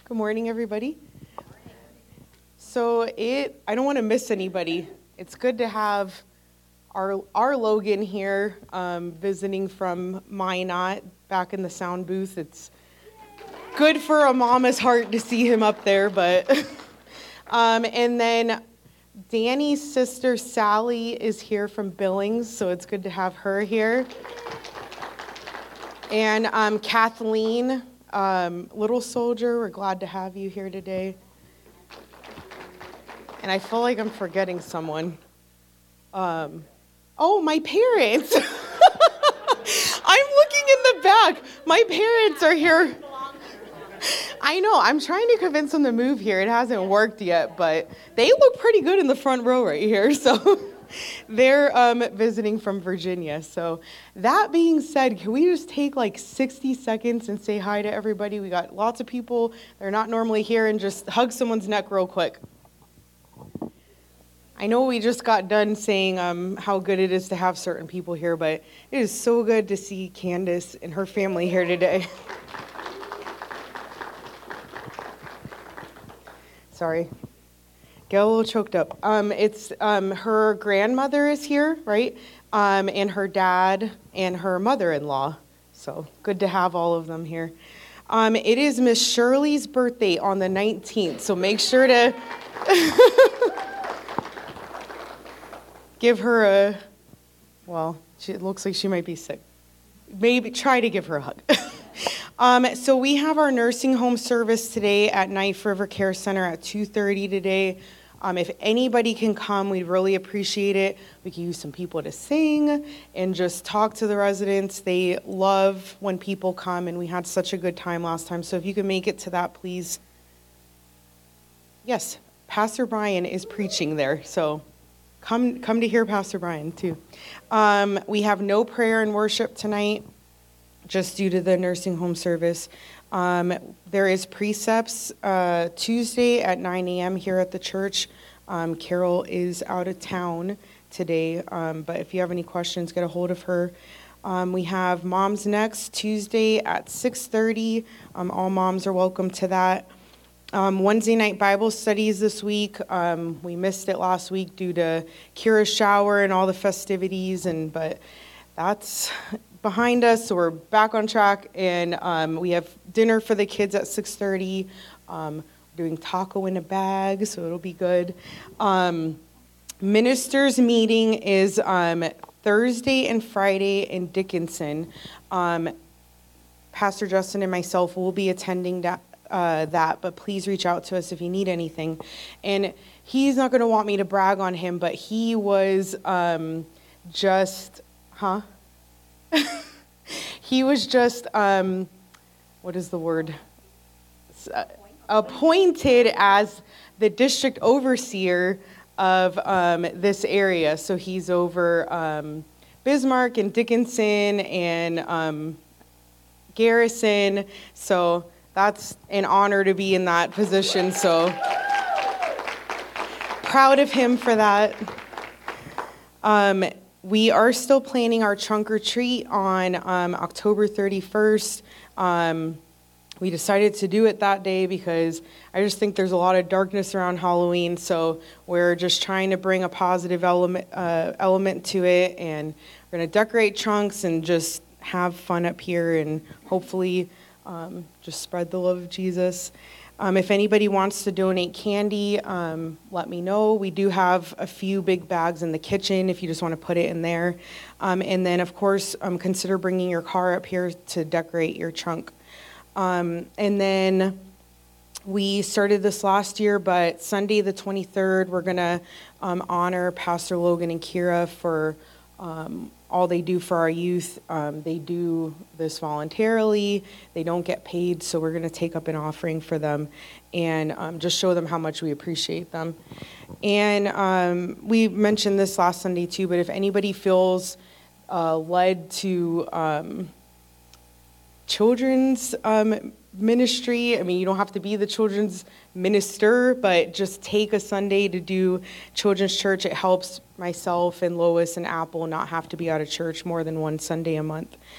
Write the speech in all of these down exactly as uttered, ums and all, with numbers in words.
Good morning, everybody. So it, I don't want to miss anybody. It's good to have our our Logan here, um, visiting from Minot back in the sound booth. It's good for a mama's heart to see him up there, but um, and then Danny's sister Sally is here from Billings, so it's good to have her here. And um, Kathleen, um, Little Soldier, we're glad to have you here today. And I feel like I'm forgetting someone. Um, oh, my parents. I'm looking in the back. My parents are here. I know, I'm trying to convince them to move here. It hasn't worked yet, but they look pretty good in the front row right here. So they're um, visiting from Virginia. So that being said, can we just take like sixty seconds and say hi to everybody? We got lots of people. They're not normally here, and just hug someone's neck real quick. I know we just got done saying um, how good it is to have certain people here, but it is so good to see Candace and her family here today. Sorry, get a little choked up. Um, it's um, her grandmother is here, right? Um, and her dad and her mother-in-law. So good to have all of them here. Um, it is Miss Shirley's birthday on the nineteenth, so make sure to give her a, well, she, it looks like she might be sick. Maybe try to give her a hug. Um, so we have our nursing home service today at Knife River Care Center at two thirty today. Um, if anybody can come, we'd really appreciate it. We can use some people to sing and just talk to the residents. They love when people come, and we had such a good time last time. So if you can make it to that, please. Yes, Pastor Brian is preaching there, so come come to hear Pastor Brian too. Um, we have no prayer and worship tonight, just due to the nursing home service. Um, there is precepts uh, Tuesday at nine a.m. here at the church. Um, Carol is out of town today, um, but if you have any questions, get a hold of her. Um, we have Moms Next Tuesday at six thirty. Um, all moms are welcome to that. Um, Wednesday night Bible studies this week. Um, we missed it last week due to Kira's shower and all the festivities, and but that's behind us, so we're back on track, and um, we have dinner for the kids at six thirty. Um, doing taco in a bag, so it'll be good. Um, ministers meeting is um, Thursday and Friday in Dickinson. Um, Pastor Justin and myself will be attending that, uh, that, but please reach out to us if you need anything. And he's not going to want me to brag on him, but he was um, just, huh? He was just, um, what is the word? Uh, appointed as the district overseer of um, this area. So he's over um, Bismarck and Dickinson and um, Garrison. So that's an honor to be in that position. So proud of him for that. Um, We are still planning our trunk or treat on um, October thirty-first. Um, we decided to do it that day because I just think there's a lot of darkness around Halloween, so we're just trying to bring a positive element uh, element to it, and we're going to decorate trunks and just have fun up here, and hopefully um, just spread the love of Jesus. Um, if anybody wants to donate candy, um, let me know. We do have a few big bags in the kitchen if you just want to put it in there. Um, and then, of course, um, consider bringing your car up here to decorate your trunk. Um, and then we started this last year, but Sunday the twenty-third, we're going to um, honor Pastor Logan and Kira for um, all they do for our youth. Um, they do this voluntarily. They don't get paid, so we're going to take up an offering for them and um, just show them how much we appreciate them. And um, we mentioned this last Sunday too, but if anybody feels uh, led to um, children's um, ministry, I mean, you don't have to be the children's minister, but just take a Sunday to do children's church. It helps myself and Lois and Apple not have to be out of church more than one Sunday a month.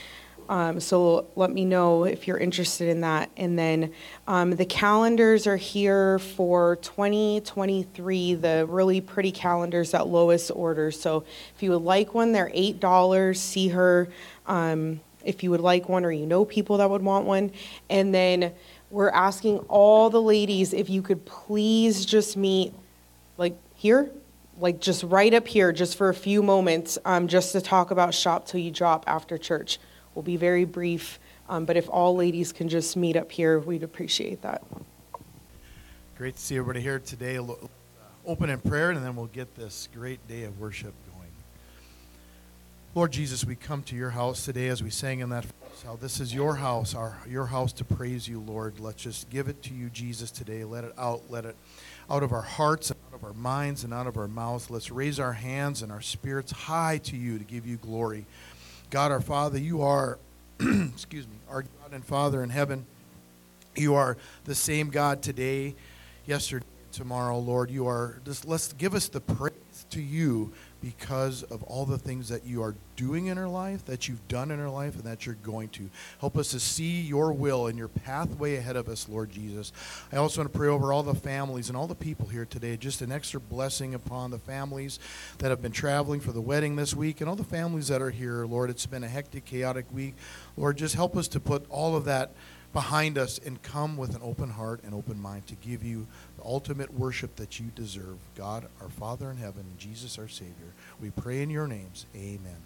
Um, so let me know if you're interested in that. And then um, the calendars are here for twenty twenty-three, the really pretty calendars at lowest order. So if you would like one, they're eight dollars. See her um, if you would like one or you know people that would want one. And then we're asking all the ladies if you could please just meet like here, like just right up here, just for a few moments, um, just to talk about Shop Till You Drop after church. We'll be very brief, um, but if all ladies can just meet up here, we'd appreciate that. Great to see everybody here today. Open in prayer, and then we'll get this great day of worship going. Lord Jesus, we come to your house today as we sang in that how this is your house, our your house to praise you, Lord. Let's just give it to you, Jesus, today. Let it out, let it out of our hearts, and out of our minds, and out of our mouths. Let's raise our hands and our spirits high to you to give you glory. God our Father, you are, excuse me, our God and Father in heaven. You are the same God today, yesterday, and tomorrow, Lord. You are, just let's give us the praise to you because of all the things that you are doing in our life, that you've done in our life, and that you're going to. Help us to see your will and your pathway ahead of us, Lord Jesus. I also want to pray over all the families and all the people here today, just an extra blessing upon the families that have been traveling for the wedding this week and all the families that are here, Lord. It's been a hectic, chaotic week. Lord, just help us to put all of that behind us and come with an open heart and open mind to give you the ultimate worship that you deserve. God, our Father in heaven, and Jesus, our Savior, we pray in your names. Amen.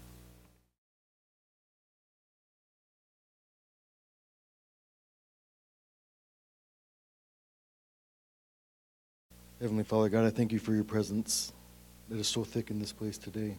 Heavenly Father, God, I thank you for your presence that is so thick in this place today.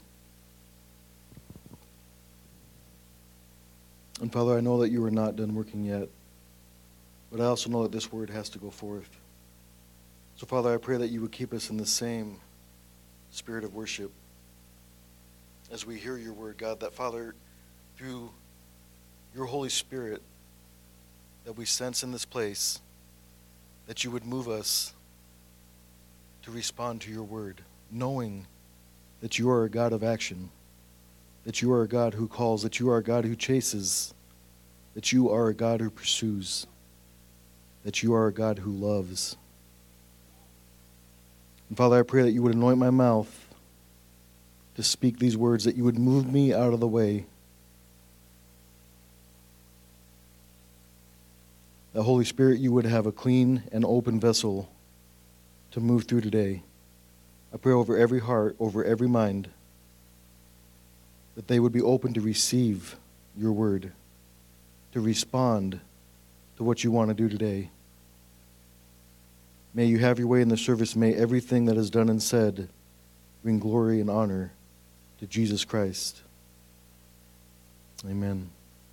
And Father, I know that you are not done working yet, but I also know that this word has to go forth. So, Father, I pray that you would keep us in the same spirit of worship as we hear your word, God, that, Father, through your Holy Spirit that we sense in this place, that you would move us to respond to your word, knowing that you are a God of action, that you are a God who calls, that you are a God who chases, that you are a God who pursues, that you are a God who loves. And Father, I pray that you would anoint my mouth to speak these words, that you would move me out of the way. That Holy Spirit, you would have a clean and open vessel to move through today. I pray over every heart, over every mind, that they would be open to receive your word, to respond to what you want to do today. May you have your way in the service. May everything that is done and said bring glory and honor to Jesus Christ. Amen.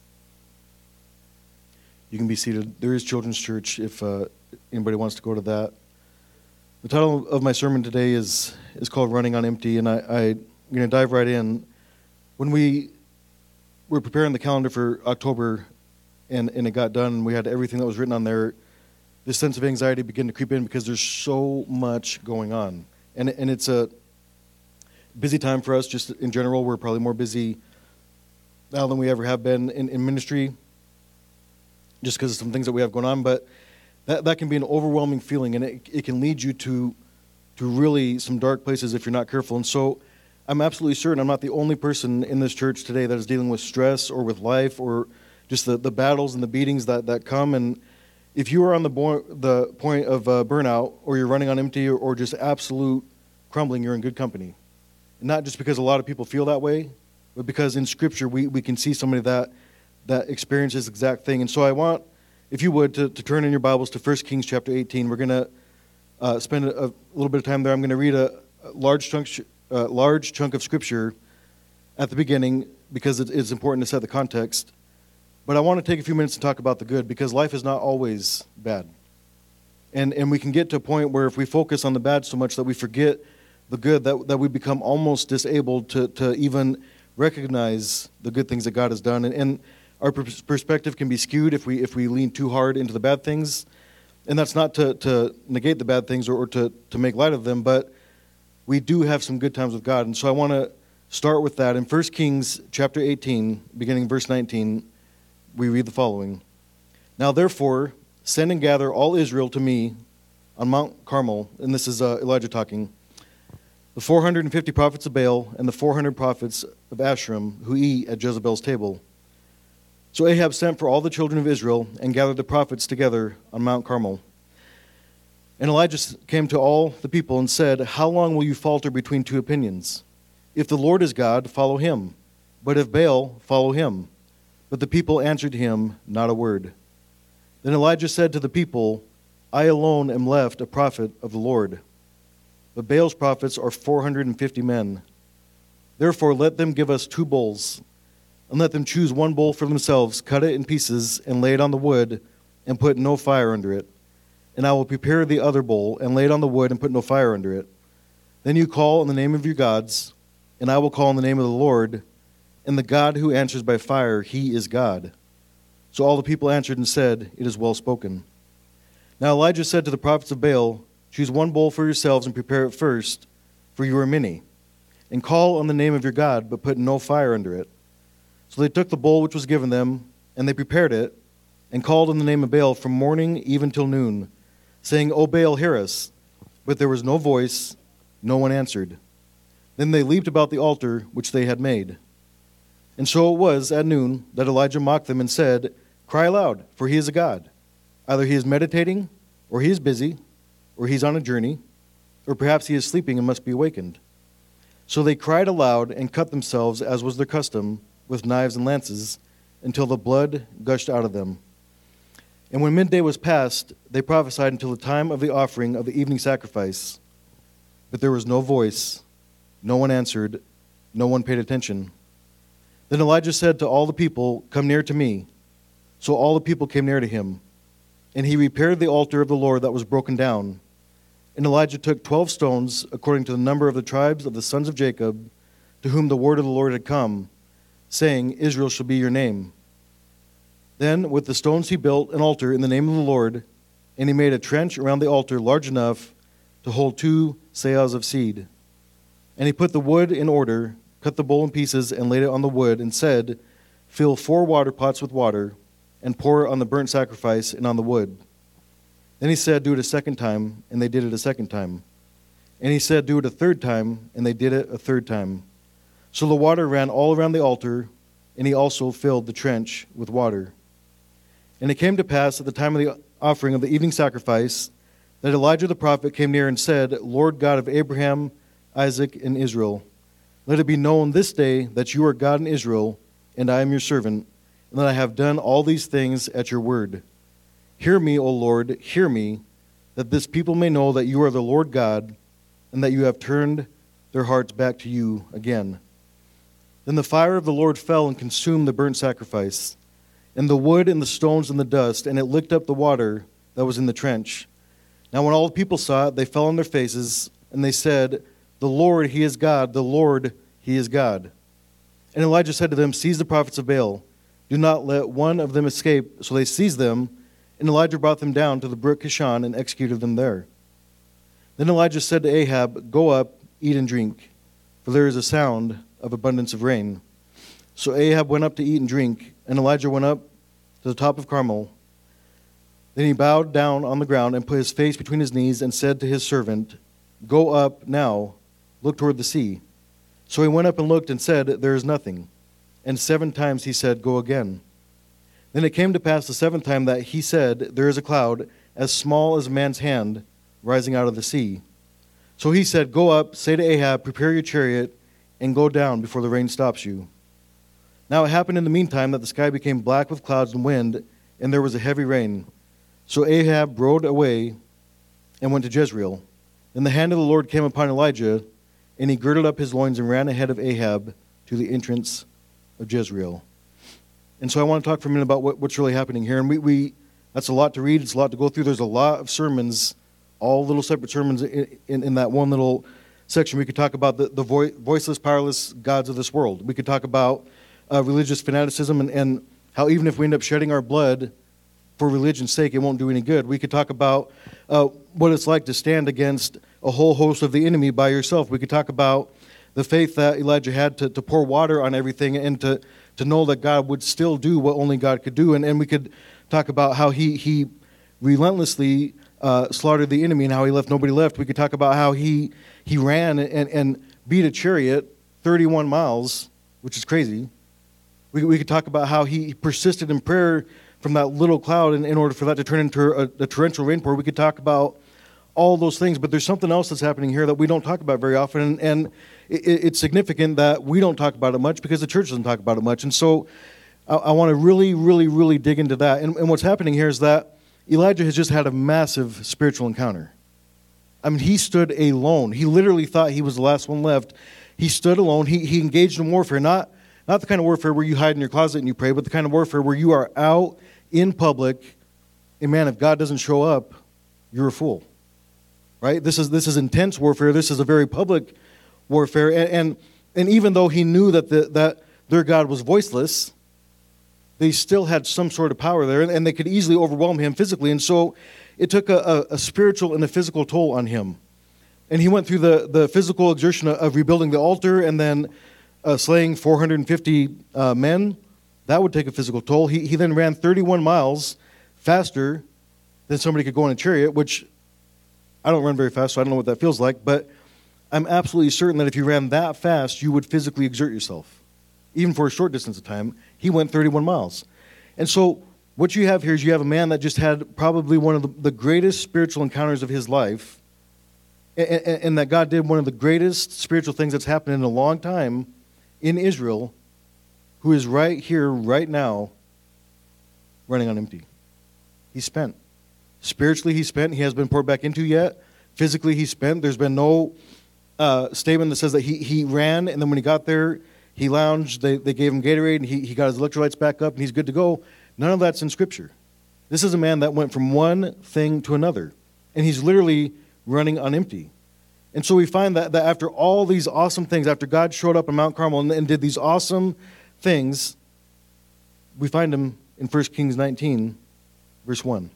You can be seated. There is Children's Church if uh, anybody wants to go to that. The title of my sermon today is is called Running on Empty, and I, I, I'm going to dive right in. When we were preparing the calendar for October and, and it got done and we had everything that was written on there, this sense of anxiety began to creep in because there's so much going on. And, and it's a busy time for us just in general. We're probably more busy now than we ever have been in, in ministry just because of some things that we have going on. But that, that can be an overwhelming feeling, and it, it can lead you to, to really some dark places if you're not careful. And so I'm absolutely certain I'm not the only person in this church today that is dealing with stress or with life or just the, the battles and the beatings that, that come. And if you are on the, bo- the point of uh, burnout, or you're running on empty, or, or just absolute crumbling, you're in good company. And not just because a lot of people feel that way, but because in Scripture we, we can see somebody that, that experiences this exact thing. And so I want, if you would, to, to turn in your Bibles to First Kings chapter eighteen. We're going to uh, spend a, a little bit of time there. I'm going to read a, a large chunk uh, large chunk of Scripture at the beginning because it, it's important to set the context. But I want to take a few minutes to talk about the good, because life is not always bad. And and we can get to a point where if we focus on the bad so much that we forget the good, that, that we become almost disabled to, to even recognize the good things that God has done. And, and our perspective can be skewed if we if we lean too hard into the bad things. And that's not to, to negate the bad things or, or to, to make light of them, but we do have some good times with God. And so I want to start with that. In First Kings chapter eighteen, beginning verse nineteen, we read the following. Now therefore, send and gather all Israel to me on Mount Carmel, and this is uh, Elijah talking, the four hundred fifty prophets of Baal and the four hundred prophets of Asherim who eat at Jezebel's table. So Ahab sent for all the children of Israel and gathered the prophets together on Mount Carmel. And Elijah came to all the people and said, how long will you falter between two opinions? If the Lord is God, follow him. But if Baal, follow him. But the people answered him not a word. Then Elijah said to the people, I alone am left a prophet of the Lord. But Baal's prophets are four hundred fifty men. Therefore let them give us two bulls, and let them choose one bull for themselves, cut it in pieces, and lay it on the wood, and put no fire under it. And I will prepare the other bull, and lay it on the wood, and put no fire under it. Then you call on the name of your gods, and I will call on the name of the Lord, and the God who answers by fire, he is God. So all the people answered and said, it is well spoken. Now Elijah said to the prophets of Baal, choose one bull for yourselves and prepare it first, for you are many. And call on the name of your God, but put no fire under it. So they took the bull which was given them, and they prepared it, and called on the name of Baal from morning even till noon, saying, O Baal, hear us. But there was no voice, no one answered. Then they leaped about the altar which they had made. And so it was at noon that Elijah mocked them and said, cry aloud, for he is a god. Either he is meditating, or he is busy, or he is on a journey, or perhaps he is sleeping and must be awakened. So they cried aloud and cut themselves, as was their custom, with knives and lances, until the blood gushed out of them. And when midday was past, they prophesied until the time of the offering of the evening sacrifice. But there was no voice, no one answered, no one paid attention. Then Elijah said to all the people, come near to me. So all the people came near to him. And he repaired the altar of the Lord that was broken down. And Elijah took twelve stones, according to the number of the tribes of the sons of Jacob, to whom the word of the Lord had come, saying, Israel shall be your name. Then with the stones he built an altar in the name of the Lord, and he made a trench around the altar large enough to hold two seahs of seed. And he put the wood in order, cut the bowl in pieces, and laid it on the wood, and said, fill four water pots with water, and pour it on the burnt sacrifice and on the wood. Then he said, do it a second time, and they did it a second time. And he said, do it a third time, and they did it a third time. So the water ran all around the altar, and he also filled the trench with water. And it came to pass at the time of the offering of the evening sacrifice that Elijah the prophet came near and said, Lord God of Abraham, Isaac, and Israel, let it be known this day that you are God in Israel, and I am your servant, and that I have done all these things at your word. Hear me, O Lord, hear me, that this people may know that you are the Lord God, and that you have turned their hearts back to you again. Then the fire of the Lord fell and consumed the burnt sacrifice, and the wood and the stones and the dust, and it licked up the water that was in the trench. Now when all the people saw it, they fell on their faces, and they said, the Lord, he is God, the Lord, he is God. And Elijah said to them, seize the prophets of Baal. Do not let one of them escape. So they seized them, and Elijah brought them down to the brook Kishon and executed them there. Then Elijah said to Ahab, go up, eat and drink, for there is a sound of abundance of rain. So Ahab went up to eat and drink, and Elijah went up to the top of Carmel. Then he bowed down on the ground and put his face between his knees and said to his servant, go up now, look toward the sea. So he went up and looked and said, there is nothing. And seven times he said, go again. Then it came to pass the seventh time that he said, there is a cloud as small as a man's hand rising out of the sea. So he said, go up, say to Ahab, prepare your chariot, and go down before the rain stops you. Now it happened in the meantime that the sky became black with clouds and wind, and there was a heavy rain. So Ahab rode away and went to Jezreel. Then the hand of the Lord came upon Elijah, and he girded up his loins and ran ahead of Ahab to the entrance of Jezreel. And so I want to talk for a minute about what, what's really happening here. And we, we that's a lot to read. It's a lot to go through. There's a lot of sermons, all little separate sermons in, in, in that one little section. We could talk about the, the vo- voiceless, powerless gods of this world. We could talk about uh, religious fanaticism and, and how even if we end up shedding our blood for religion's sake, it won't do any good. We could talk about uh, what it's like to stand against a whole host of the enemy by yourself. We could talk about the faith that Elijah had to, to pour water on everything and to to know that God would still do what only God could do. And, and we could talk about how he, he relentlessly uh, slaughtered the enemy and how he left nobody left. We could talk about how he, he ran and, and beat a chariot thirty-one miles, which is crazy. We, we could talk about how he persisted in prayer from that little cloud in, in order for that to turn into a, a torrential rainpour. We could talk about all those things, but there's something else that's happening here that we don't talk about very often, and, and it, it's significant that we don't talk about it much because the church doesn't talk about it much. And so I, I want to really, really, really dig into that. And, and what's happening here is that Elijah has just had a massive spiritual encounter. I mean, he stood alone. He literally thought he was the last one left. He stood alone. He, he engaged in warfare, not, not the kind of warfare where you hide in your closet and you pray, but the kind of warfare where you are out in public, and man, if God doesn't show up, you're a fool. Right? This is this is intense warfare. This is a very public warfare. And and, and even though he knew that the, that their God was voiceless, they still had some sort of power there, and, and they could easily overwhelm him physically. And so it took a, a, a spiritual and a physical toll on him. And he went through the, the physical exertion of rebuilding the altar and then uh, slaying four hundred fifty uh, men. That would take a physical toll. He, he then ran thirty-one miles faster than somebody could go in a chariot, which I don't run very fast, so I don't know what that feels like, but I'm absolutely certain that if you ran that fast, you would physically exert yourself, even for a short distance of time. He went thirty-one miles. And so what you have here is you have a man that just had probably one of the, the greatest spiritual encounters of his life, and, and, and that God did one of the greatest spiritual things that's happened in a long time in Israel, who is right here, right now, running on empty. He's spent. Spiritually, he's spent. He hasn't been poured back into yet. Physically, he's spent. There's been no uh, statement that says that he, he ran, and then when he got there, he lounged. They, they gave him Gatorade, and he, he got his electrolytes back up, and he's good to go. None of that's in Scripture. This is a man that went from one thing to another, and he's literally running on empty. And so we find that, that after all these awesome things, after God showed up on Mount Carmel and, and did these awesome things, we find him in First Kings nineteen, verse one.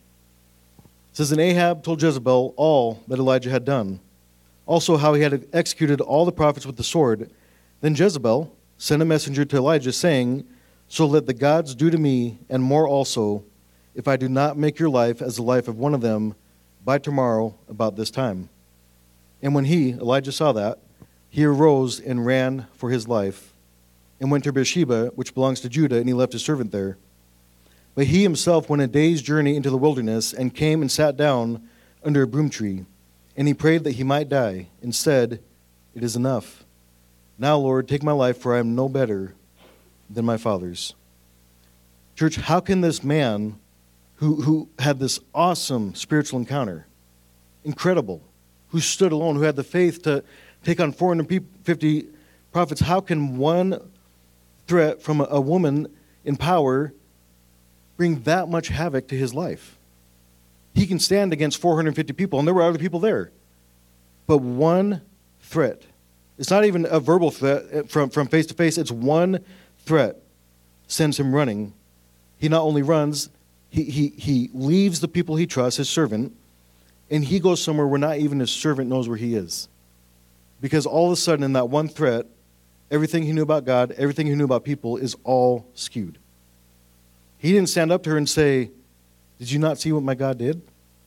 It says, and Ahab told Jezebel all that Elijah had done, also how he had executed all the prophets with the sword. Then Jezebel sent a messenger to Elijah, saying, so let the gods do to me, and more also, if I do not make your life as the life of one of them by tomorrow about this time. And when he, Elijah, saw that, he arose and ran for his life, and went to Beersheba, which belongs to Judah, and he left his servant there. But he himself went a day's journey into the wilderness, and came and sat down under a broom tree. And he prayed that he might die, and said, it is enough. Now, Lord, take my life, for I am no better than my father's. Church, how can this man who, who had this awesome spiritual encounter, incredible, who stood alone, who had the faith to take on four hundred fifty prophets, how can one threat from a, a woman in power bring that much havoc to his life? He can stand against four hundred fifty people, and there were other people there. But one threat, it's not even a verbal threat from, from face to face, it's one threat sends him running. He not only runs, he, he, he leaves the people he trusts, his servant, and he goes somewhere where not even his servant knows where he is. Because all of a sudden in that one threat, everything he knew about God, everything he knew about people is all skewed. He didn't stand up to her and say, did you not see what my God did?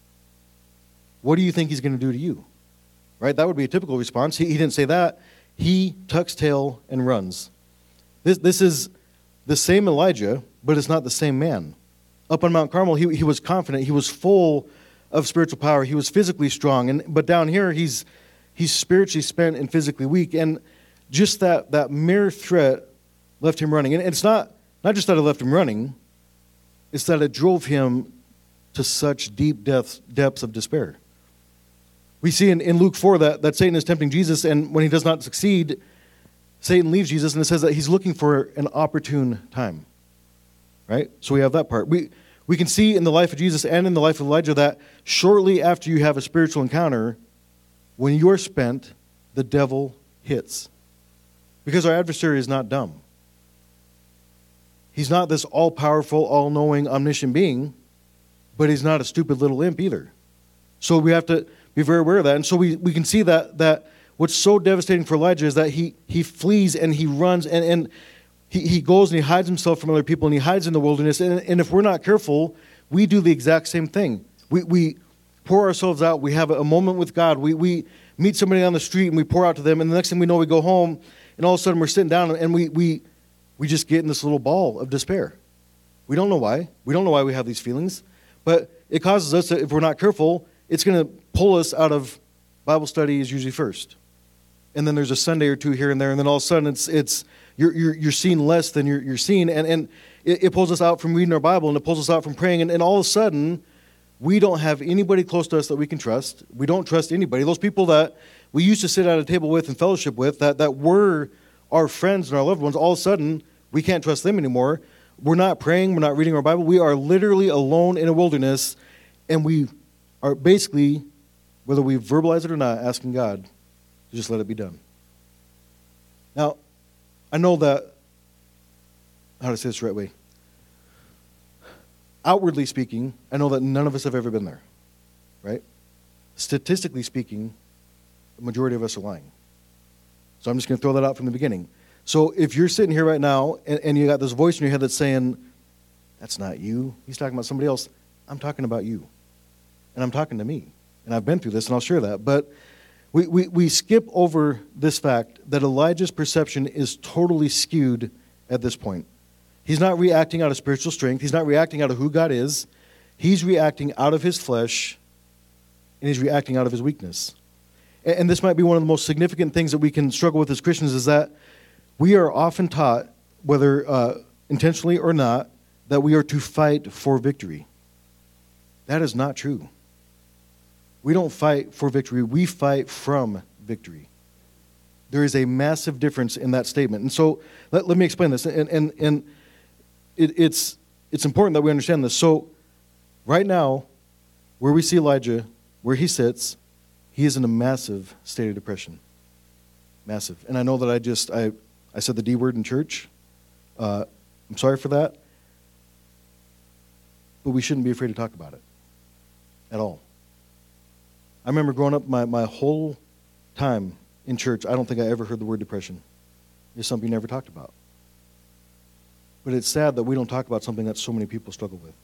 What do you think he's going to do to you? Right? That would be a typical response. He, he didn't say that. He tucks tail and runs. This, this is the same Elijah, but it's not the same man. Up on Mount Carmel, he, he was confident. He was full of spiritual power. He was physically strong. And but down here, he's he's spiritually spent and physically weak. And just that, that mere threat left him running. And it's not, not just that it left him running, it's that it drove him to such deep depths, depths of despair. We see in, in Luke four that, that Satan is tempting Jesus, and when he does not succeed, Satan leaves Jesus, and it says that he's looking for an opportune time. Right? So we have that part. We we can see in the life of Jesus and in the life of Elijah that shortly after you have a spiritual encounter, when you're spent, the devil hits. Because our adversary is not dumb. He's not this all-powerful, all-knowing, omniscient being, but he's not a stupid little imp either. So we have to be very aware of that. And so we, we can see that that what's so devastating for Elijah is that he he flees and he runs, and, and he, he goes and he hides himself from other people, and he hides in the wilderness. And, and if we're not careful, we do the exact same thing. We, we pour ourselves out. We have a moment with God. We, we meet somebody on the street, and we pour out to them. And the next thing we know, we go home, and all of a sudden we're sitting down, and we, we, we just get in this little ball of despair. We don't know why. We don't know why we have these feelings. But it causes us, to, if we're not careful, it's going to pull us out of Bible study is usually first. And then there's a Sunday or two here and there, and then all of a sudden it's it's you're you're, you're seeing less than you're you're seeing, and, and it, it pulls us out from reading our Bible, and it pulls us out from praying, and, and all of a sudden we don't have anybody close to us that we can trust. We don't trust anybody. Those people that we used to sit at a table with and fellowship with, that, that were our friends and our loved ones, all of a sudden we can't trust them anymore. We're not praying, we're not reading our Bible. We are literally alone in a wilderness, and we are basically, whether we verbalize it or not, asking God to just let it be done. Now, I know that, how to say this the right way? Outwardly speaking, I know that none of us have ever been there, right? Statistically speaking, the majority of us are lying. So I'm just going to throw that out from the beginning. So if you're sitting here right now and, and you got this voice in your head that's saying, that's not you, he's talking about somebody else, I'm talking about you. And I'm talking to me. And I've been through this, and I'll share that. But we, we, we skip over this fact that Elijah's perception is totally skewed at this point. He's not reacting out of spiritual strength. He's not reacting out of who God is. He's reacting out of his flesh, and he's reacting out of his weakness. And, and this might be one of the most significant things that we can struggle with as Christians, is that we are often taught, whether uh, intentionally or not, that we are to fight for victory. That is not true. We don't fight for victory. We fight from victory. There is a massive difference in that statement. And so let, let me explain this. And, and, and it, it's, it's important that we understand this. So right now, where we see Elijah, where he sits, he is in a massive state of depression. Massive. And I know that I just, I, I said the D word in church. Uh, I'm sorry for that. But we shouldn't be afraid to talk about it at all. I remember growing up my, my whole time in church, I don't think I ever heard the word depression. It's something you never talked about. But it's sad that we don't talk about something that so many people struggle with.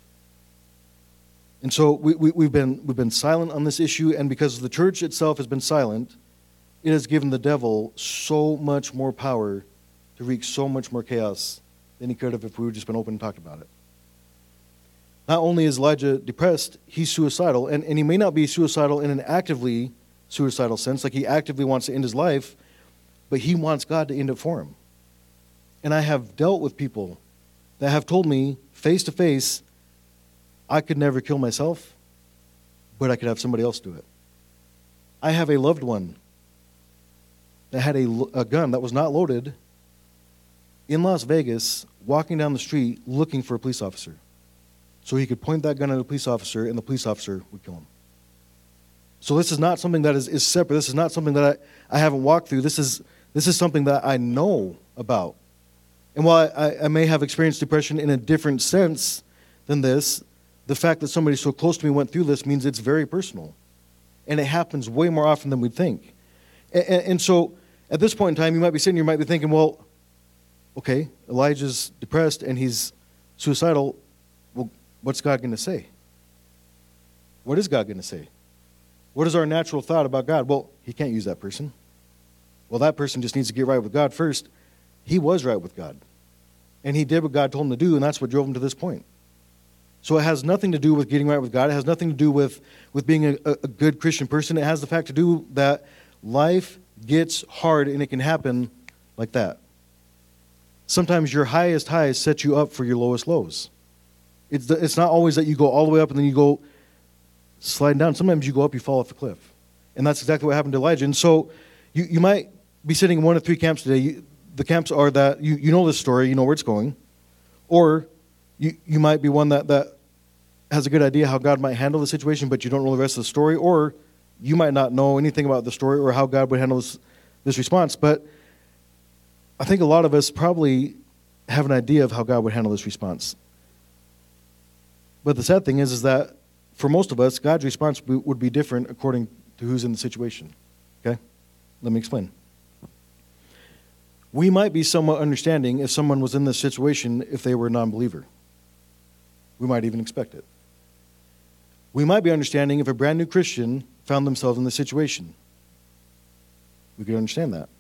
And so we, we, we've been we've been silent on this issue, and because the church itself has been silent, it has given the devil so much more power to wreak so much more chaos than he could have if we would just been open and talked about it. Not only is Elijah depressed, he's suicidal. And, and he may not be suicidal in an actively suicidal sense, like he actively wants to end his life, but he wants God to end it for him. And I have dealt with people that have told me face to face, I could never kill myself, but I could have somebody else do it. I have a loved one that had a, a gun that was not loaded in Las Vegas, walking down the street looking for a police officer. So he could point that gun at a police officer, and the police officer would kill him. So this is not something that is, is separate. This is not something that I, I haven't walked through. This is this is something that I know about. And while I, I may have experienced depression in a different sense than this, the fact that somebody so close to me went through this means it's very personal. And it happens way more often than we'd think. And, and, and so at this point in time, you might be sitting here, you might be thinking, well, okay, Elijah's depressed and he's suicidal. Well, what's God going to say? What is God going to say? What is our natural thought about God? Well, he can't use that person. Well, that person just needs to get right with God first. He was right with God. And he did what God told him to do, and that's what drove him to this point. So it has nothing to do with getting right with God. It has nothing to do with, with being a, a good Christian person. It has the fact to do that life gets hard, and it can happen like that. Sometimes your highest highs set you up for your lowest lows. It's, the, it's not always that you go all the way up and then you go sliding down. Sometimes you go up, you fall off a cliff. And that's exactly what happened to Elijah. And so you, you might be sitting in one of three camps today. You, the camps are that you, you know this story, you know where it's going. Or you, you might be one that, that has a good idea how God might handle the situation, but you don't know the rest of the story. Or you might not know anything about the story or how God would handle this, this response. But I think a lot of us probably have an idea of how God would handle this response. But the sad thing is, is that for most of us, God's response would be different according to who's in the situation. Okay? Let me explain. we might be somewhat understanding if someone was in this situation if they were a non-believer. We might even expect it. We might be understanding if a brand new Christian found themselves in this situation. We could understand that.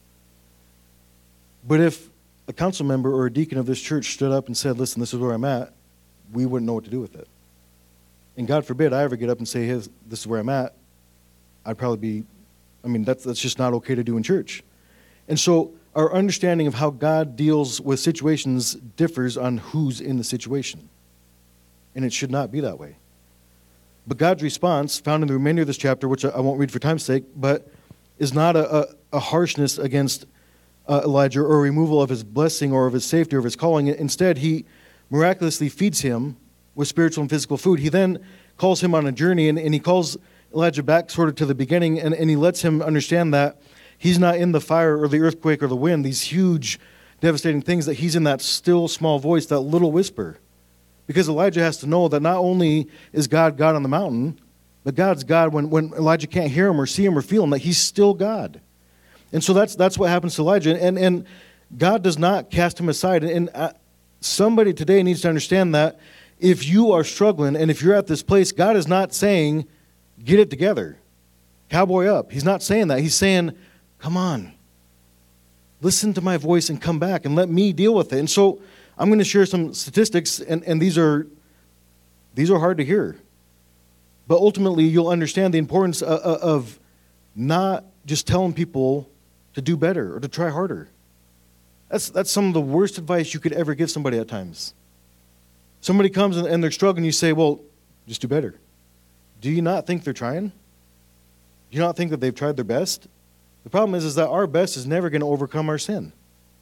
But if a council member or a deacon of this church stood up and said, listen, this is where I'm at, we wouldn't know what to do with it. And God forbid I ever get up and say, hey, this is where I'm at, I'd probably be, I mean, that's, that's just not okay to do in church. And so our understanding of how God deals with situations differs on who's in the situation. And it should not be that way. But God's response, found in the remainder of this chapter, which I won't read for time's sake, but is not a, a, a harshness against uh, Elijah or a removal of his blessing or of his safety or of his calling. Instead, he miraculously feeds him with spiritual and physical food. He then calls him on a journey, and, and he calls Elijah back sort of to the beginning, and, and he lets him understand that he's not in the fire or the earthquake or the wind, these huge, devastating things, that he's in that still, small voice, that little whisper. Because Elijah has to know that not only is God God on the mountain, but God's God when, when Elijah can't hear him or see him or feel him, that he's still God. And so that's that's what happens to Elijah. And, and God does not cast him aside. And uh, somebody today needs to understand that if you are struggling and if you're at this place, God is not saying, get it together, cowboy up. He's not saying that. He's saying, come on, listen to my voice and come back and let me deal with it. And so I'm going to share some statistics, and, and these are these are hard to hear. But ultimately, you'll understand the importance of, of not just telling people to do better or to try harder. That's that's some of the worst advice you could ever give somebody at times. Somebody comes and, and they're struggling, you say, well, just do better. Do you not think they're trying? Do you not think that they've tried their best? The problem is, is that our best is never going to overcome our sin.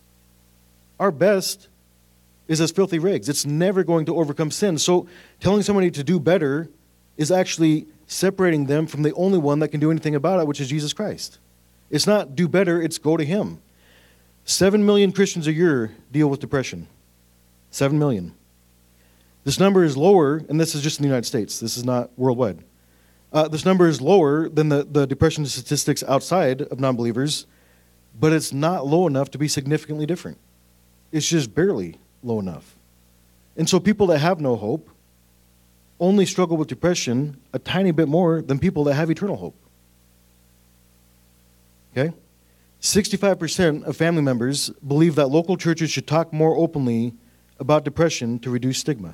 Our best is as filthy rags. It's never going to overcome sin. So telling somebody to do better is actually separating them from the only one that can do anything about it, which is Jesus Christ. It's not do better, it's go to him. Seven million Christians a year deal with depression. Seven million. This number is lower, and this is just in the United States. This is not worldwide. Uh, this number is lower than the, the depression statistics outside of non-believers, but it's not low enough to be significantly different. It's just barely low enough. And so people that have no hope only struggle with depression a tiny bit more than people that have eternal hope. Okay? sixty-five percent of family members believe that local churches should talk more openly about depression to reduce stigma.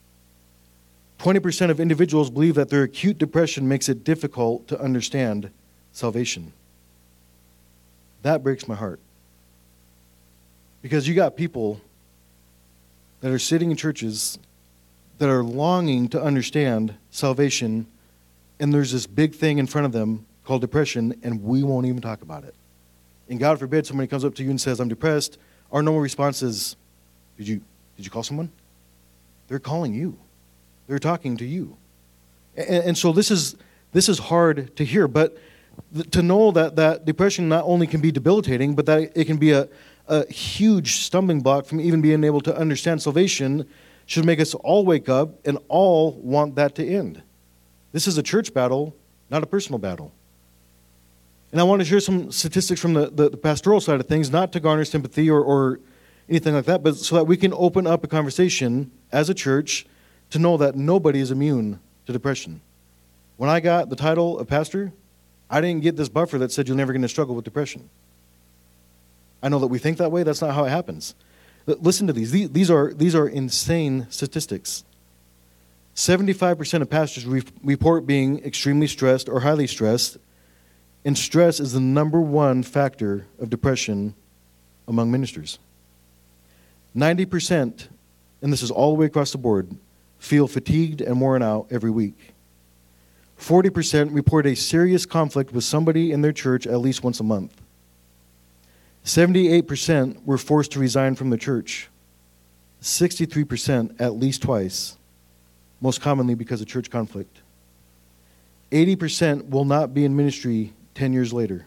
twenty percent of individuals believe that their acute depression makes it difficult to understand salvation. That breaks my heart. Because you got people that are sitting in churches that are longing to understand salvation, and there's this big thing in front of them called depression, and we won't even talk about it. And God forbid somebody comes up to you and says, I'm depressed. Our normal response is, did you, did you call someone? They're calling you. They're talking to you. And, and so this is this is hard to hear, but th- to know that, that depression not only can be debilitating, but that it can be a a huge stumbling block from even being able to understand salvation should make us all wake up and all want that to end. This is a church battle, not a personal battle. And I want to share some statistics from the, the, the pastoral side of things, not to garner sympathy or, or anything like that, but so that we can open up a conversation as a church to know that nobody is immune to depression. When I got the title of pastor, I didn't get this buffer that said you're never going to struggle with depression. I know that we think that way. That's not how it happens. Listen to these. These are, these are insane statistics. seventy-five percent of pastors re- report being extremely stressed or highly stressed, and stress is the number one factor of depression among ministers. ninety percent, and this is all the way across the board, feel fatigued and worn out every week. forty percent report a serious conflict with somebody in their church at least once a month. seventy-eight percent were forced to resign from the church. sixty-three percent at least twice, most commonly because of church conflict. eighty percent will not be in ministry ten years later.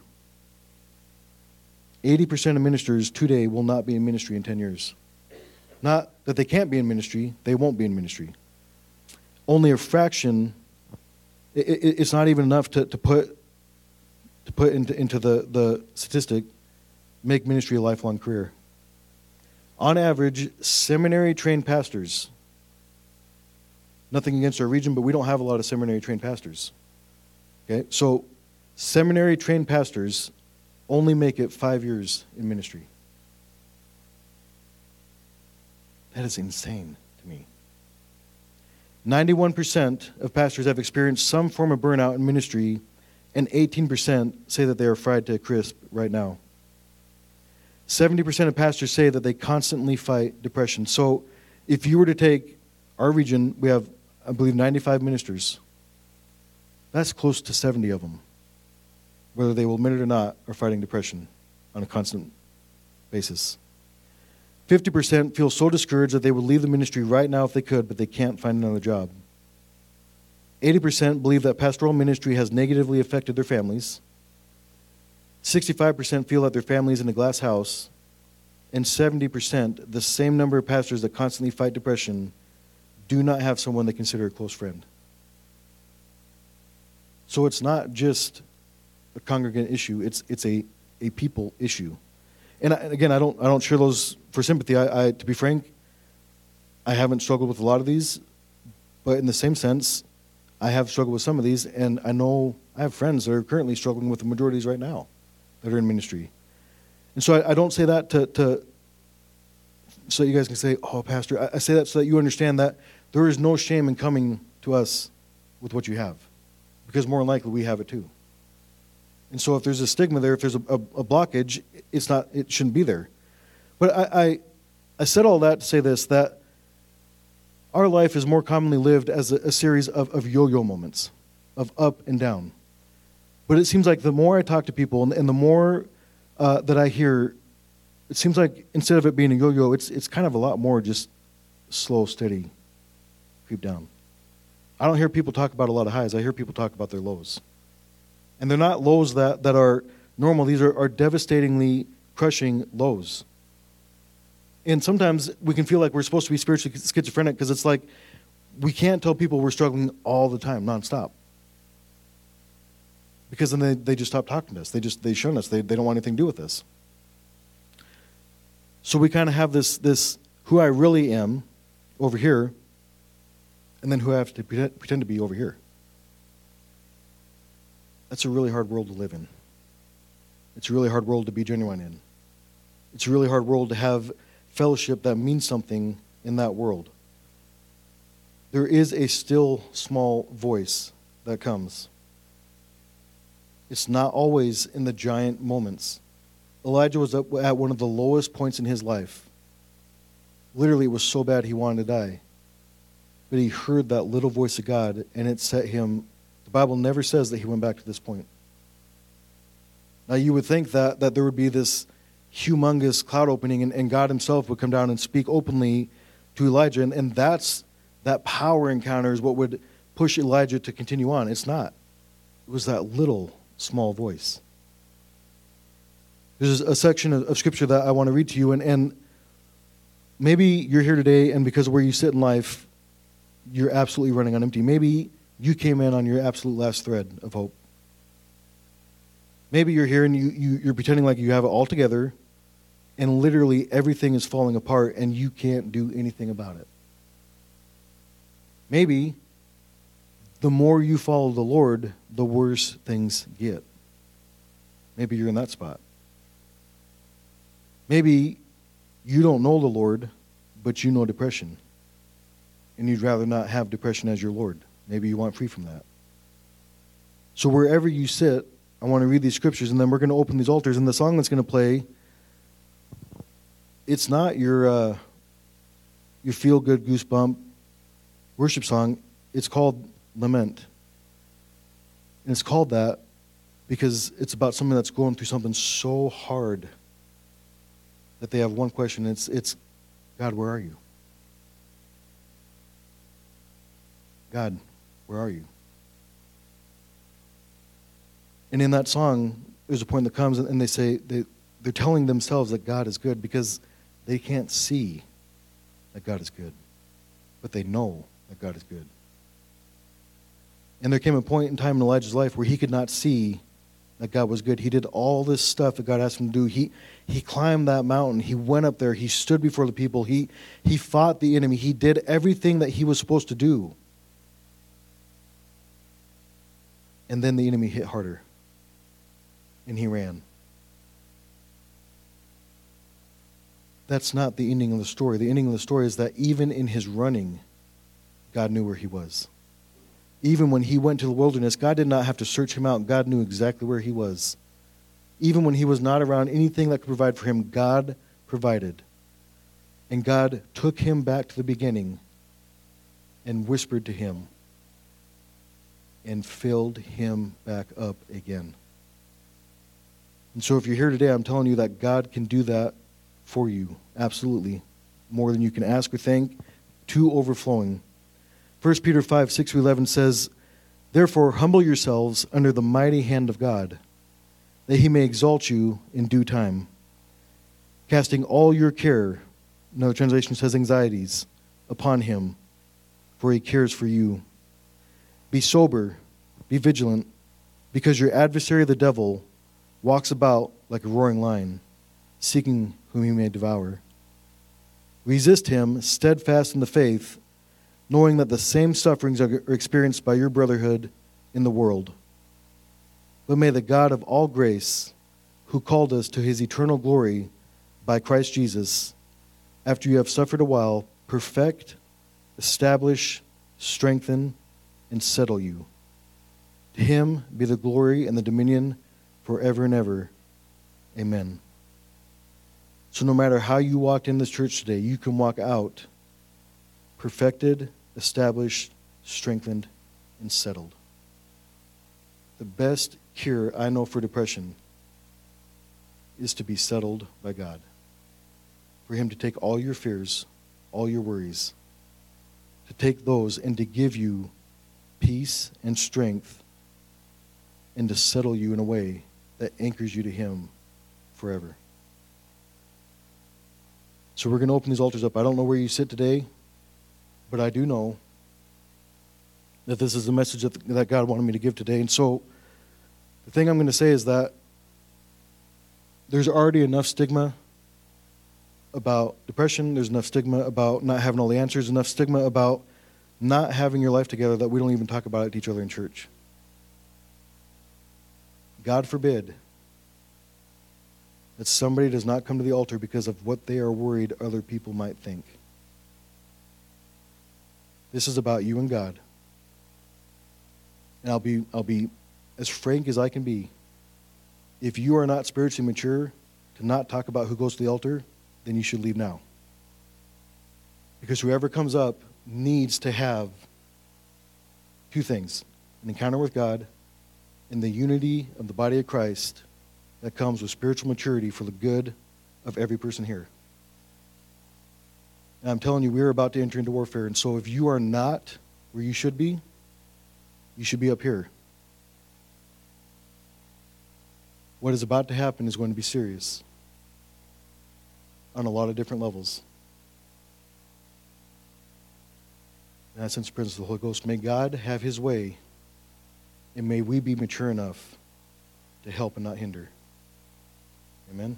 eighty percent of ministers today will not be in ministry in ten years. Not that they can't be in ministry, they won't be in ministry. Only a fraction, it, it, it's not even enough to, to put to put into, into the, the statistic. make ministry a lifelong career. On average, seminary-trained pastors, nothing against our region, but we don't have a lot of seminary-trained pastors. Okay, so seminary-trained pastors only make it five years in ministry. That is insane to me. ninety-one percent of pastors have experienced some form of burnout in ministry, and eighteen percent say that they are fried to a crisp right now. seventy percent of pastors say that they constantly fight depression. So if you were to take our region, we have, I believe, ninety-five ministers. That's close to seventy of them, whether they will admit it or not, are fighting depression on a constant basis. fifty percent feel so discouraged that they would leave the ministry right now if they could, but they can't find another job. eighty percent believe that pastoral ministry has negatively affected their families. sixty-five percent feel that their family is in a glass house. And seventy percent, the same number of pastors that constantly fight depression, do not have someone they consider a close friend. So it's not just a congregant issue, it's it's a, a people issue. And I, again, I don't I don't share those for sympathy. I, I to be frank, I haven't struggled with a lot of these, but in the same sense, I have struggled with some of these, and I know I have friends that are currently struggling with the majority of these right now that are in ministry. And so I, I don't say that to, to so that you guys can say, oh, Pastor, I, I say that so that you understand that there is no shame in coming to us with what you have, because more than likely we have it too. And so if there's a stigma there, if there's a, a, a blockage, it's not, it shouldn't be there. But I, I, I said all that to say this, that our life is more commonly lived as a, a series of, of yo-yo moments, of up and down. But it seems like the more I talk to people and, and the more uh, that I hear, it seems like instead of it being a yo-yo, it's it's kind of a lot more just slow, steady, creep down. I don't hear people talk about a lot of highs. I hear people talk about their lows. And they're not lows that, that are normal. These are, are devastatingly crushing lows. And sometimes we can feel like we're supposed to be spiritually schizophrenic because it's like we can't tell people we're struggling all the time, nonstop. Because then they, they just stop talking to us. They just they shun us. They they don't want anything to do with us. So we kind of have this this who I really am over here, and then who I have to pretend, pretend to be over here. That's a really hard world to live in. It's a really hard world to be genuine in. It's a really hard world to have fellowship that means something in that world. There is a still small voice that comes. It's not always in the giant moments. Elijah was up at one of the lowest points in his life. Literally, it was so bad he wanted to die. But he heard that little voice of God, and it set him. The Bible never says that he went back to this point. Now, you would think that, that there would be this humongous cloud opening, and, and God himself would come down and speak openly to Elijah, and, and that's that power encounter is what would push Elijah to continue on. It's not. It was that little small voice. There's a section of, of Scripture that I want to read to you, and, and maybe you're here today, and because of where you sit in life, you're absolutely running on empty. Maybe you came in on your absolute last thread of hope. Maybe you're here and you, you, you're pretending like you have it all together, and literally everything is falling apart, and you can't do anything about it. Maybe the more you follow the Lord, the worse things get. Maybe you're in that spot. Maybe you don't know the Lord, but you know depression. And you'd rather not have depression as your Lord. Maybe you want free from that. So wherever you sit, I want to read these scriptures, and then we're going to open these altars. And the song that's going to play, it's not your uh, your feel-good goosebump worship song. It's called Lament. And it's called that because it's about someone that's going through something so hard that they have one question. It's, it's God, where are you? God, where are you? And in that song, there's a point that comes and they say, they, they're telling themselves that God is good because they can't see that God is good. But they know that God is good. And there came a point in time in Elijah's life where he could not see that God was good. He did all this stuff that God asked him to do. He he climbed that mountain. He went up there. He stood before the people. He he fought the enemy. He did everything that he was supposed to do. And then the enemy hit harder. And he ran. That's not the ending of the story. The ending of the story is that even in his running, God knew where he was. Even when he went to the wilderness, God did not have to search him out. God knew exactly where he was. Even when he was not around anything that could provide for him, God provided. And God took him back to the beginning and whispered to him and filled him back up again. And so if you're here today, I'm telling you that God can do that for you. Absolutely. More than you can ask or think, to overflowing. First Peter five, six through eleven says, "Therefore humble yourselves under the mighty hand of God, that he may exalt you in due time, casting all your care," another translation says anxieties, "upon him, for he cares for you. Be sober, be vigilant, because your adversary the devil walks about like a roaring lion, seeking whom he may devour. Resist him, steadfast in the faith, knowing that the same sufferings are experienced by your brotherhood in the world. But may the God of all grace, who called us to his eternal glory by Christ Jesus, after you have suffered a while, perfect, establish, strengthen, and settle you. To him be the glory and the dominion forever and ever. Amen." So no matter how you walked in this church today, you can walk out perfected, established, strengthened, and settled. The best cure I know for depression is to be settled by God. For him to take all your fears, all your worries, to take those and to give you peace and strength, and to settle you in a way that anchors you to him forever. So we're going to open these altars up. I don't know where you sit today, but I do know that this is the message that, that God wanted me to give today. And so the thing I'm going to say is that there's already enough stigma about depression. There's enough stigma about not having all the answers, enough stigma about not having your life together that we don't even talk about it to each other in church. God forbid that somebody does not come to the altar because of what they are worried other people might think. This is about you and God. And I'll be I'll be as frank as I can be. If you are not spiritually mature to not talk about who goes to the altar, then you should leave now. Because whoever comes up needs to have two things: an encounter with God and the unity of the body of Christ that comes with spiritual maturity for the good of every person here. And I'm telling you, we're about to enter into warfare. And so if you are not where you should be, you should be up here. What is about to happen is going to be serious on a lot of different levels. And I sense the presence of the Holy Ghost. May God have his way, and may we be mature enough to help and not hinder. Amen.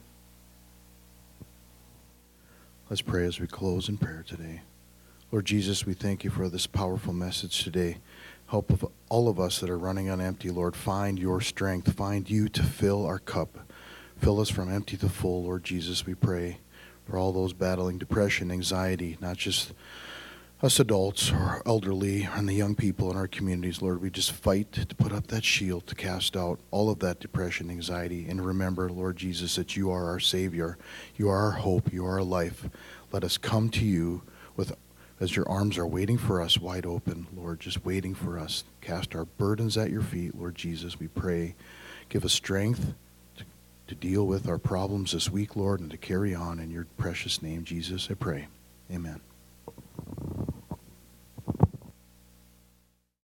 Let's pray as we close in prayer today. Lord Jesus, we thank you for this powerful message today. Help of all of us that are running on empty, Lord, find your strength. Find you to fill our cup. Fill us from empty to full, Lord Jesus, we pray. For all those battling depression, anxiety, not just us adults or elderly and the young people in our communities, Lord, we just fight to put up that shield to cast out all of that depression, anxiety, and remember, Lord Jesus, that you are our Savior. You are our hope. You are our life. Let us come to you with, as your arms are waiting for us wide open, Lord, just waiting for us. Cast our burdens at your feet, Lord Jesus, we pray. Give us strength to, to deal with our problems this week, Lord, and to carry on in your precious name, Jesus, I pray. Amen.